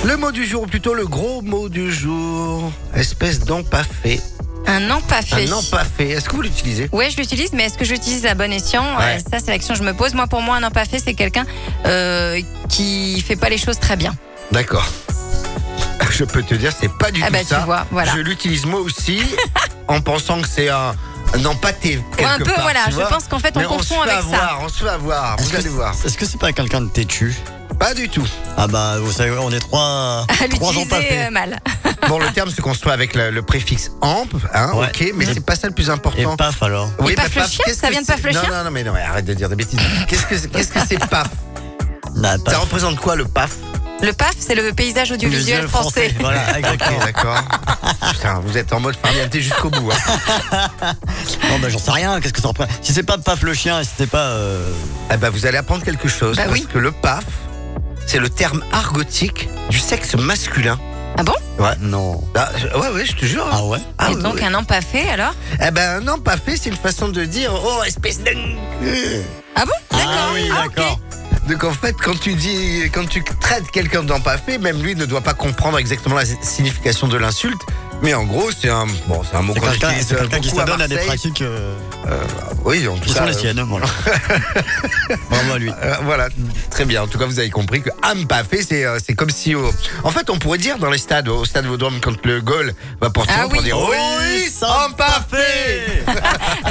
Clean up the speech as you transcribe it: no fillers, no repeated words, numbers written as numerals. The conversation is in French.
Le mot du jour, ou plutôt le gros mot du jour. Espèce d'empaffé. Un empaffé. Un empaffé. Est-ce que vous l'utilisez? Ouais, je l'utilise, mais est-ce que je l'utilise à bon escient? Ouais. Ça, c'est la question que je me pose. Moi, pour moi, un empaffé, c'est quelqu'un qui fait pas les choses très bien. D'accord. Je peux te dire, c'est pas du tout ça. Tu vois, voilà. Je l'utilise moi aussi, en pensant que c'est un empâté quelque Un peu, part, voilà. tu Je vois. pense qu'en fait, on Mais confond avec ça. On se fait avoir, vous allez voir. Est-ce que c'est pas quelqu'un de têtu? Pas du tout. Ah bah vous savez, on est trois À empaffés. l'utiliser mal. Bon, le terme se construit avec le préfixe amp, hein, Ouais. ok, mais c'est pas ça le plus Et important. paf alors. Et paf le paf, chien, qu'est-ce ça que vient de paf le c'est? chien Non, mais arrête de dire des bêtises. Qu'est-ce que c'est paf? Bah, paf. Ça représente quoi le paf? Le PAF, c'est le paysage audiovisuel français. Voilà, Ok, exactement. d'accord. Putain, vous êtes en mode farniente jusqu'au bout. Hein. Non bah j'en sais rien, qu'est-ce que ça représente? Si c'est pas paf le chien, si c'était pas... Eh ben, vous allez apprendre quelque chose. Bah parce oui. que le paf, c'est le terme argotique du sexe masculin. Ah bon? Ouais. Non. Ah, ouais, je te jure. Ah ouais? Ah, Et ouais, donc ouais. un empaffé alors? Eh ben, non, pas fait, c'est une façon de dire, oh, espèce de... Ah bon? D'accord. Ah oui, ok. d'accord. Donc en fait, quand tu traites quelqu'un d'empaffé, même lui ne doit pas comprendre exactement la signification de l'insulte. Mais en gros, c'est un mot C'est qu'on quelqu'un utilise qui beaucoup à s'adonne à des Marseille. pratiques Oui, en tout qui cas. sont les siennes, voilà. Bravo à lui. Voilà, très bien. En tout cas, vous avez compris que empaffé, c'est comme si... En fait, on pourrait dire dans les stades, au stade Vélodrome, quand le goal va porter, Ah on pourrait oui. dire Oui, oui, empaffé.